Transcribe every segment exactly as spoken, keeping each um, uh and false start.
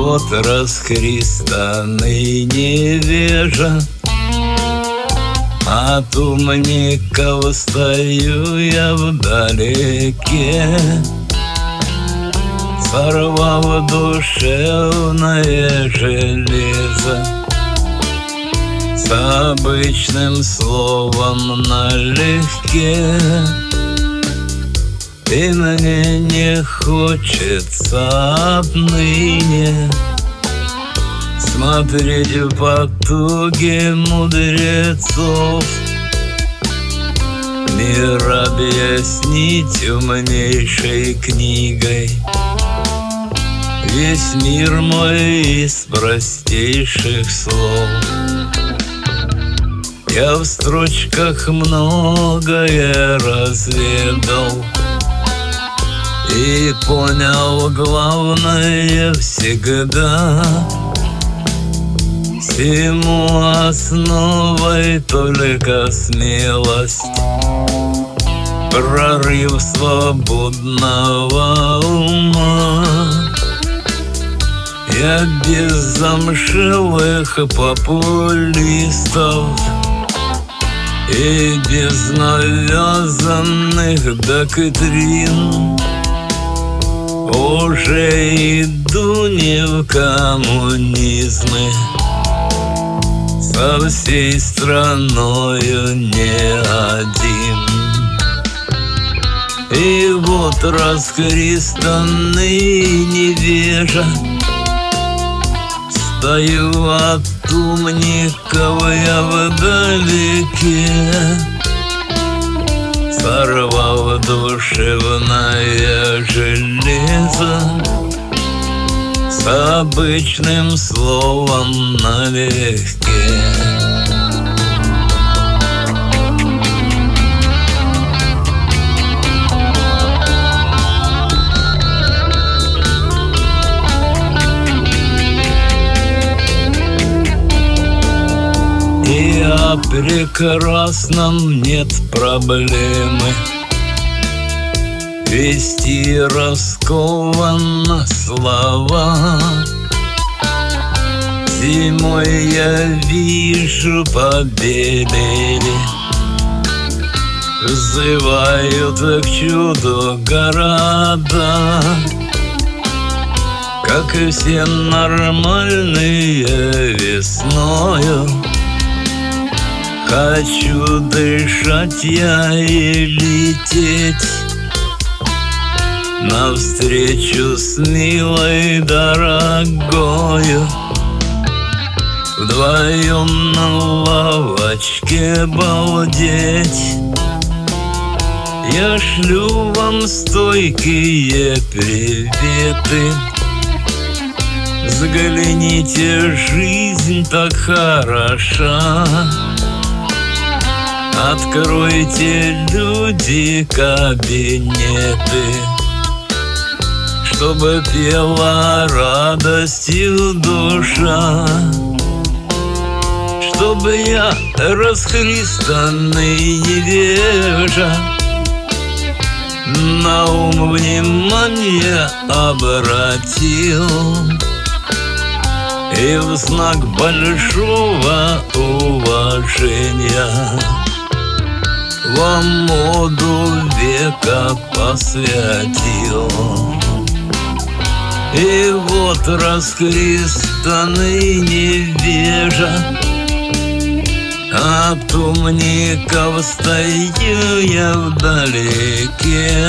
вот расхристанный невежа, от умников стою я вдалеке, сорвав душевное железо, с обычным словом налегке. И мне не хочется отныне смотреть в потуги мудрецов, мир объяснить умнейшей книгой, весь мир мой из простейших слов. Я в строчках многое разведал и понял главное всегда. Всему основой только смелость, прорыв свободного ума. Я без замшелых популистов и без навязанных доктрин уже иду не в коммунизмы, со всей страною не один. И вот расхристанный невежа, стою от умников я вдалеке, сорвав душевное железо, с обычным словом налегке. И о прекрасном нет проблемы, вести раскованно слова. Зимой я вижу побелели, взывают к чуду города, как и все нормальные весною. Хочу дышать я и лететь навстречу с милой дорогою, вдвоем на лавочке балдеть. Я шлю вам стойкие приветы, взгляните, жизнь так хороша. Откройте, люди, кабинеты, чтобы пела радостью душа, чтобы я, расхристанный невежа, на ум внимание обратил и в знак большого уважения вам моду века посвятил. И вот расхристанный невежа, от умников стою я вдалеке,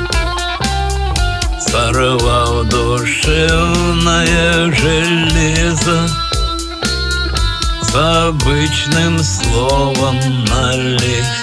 сорвав душевное железо, с обычным словом налегке.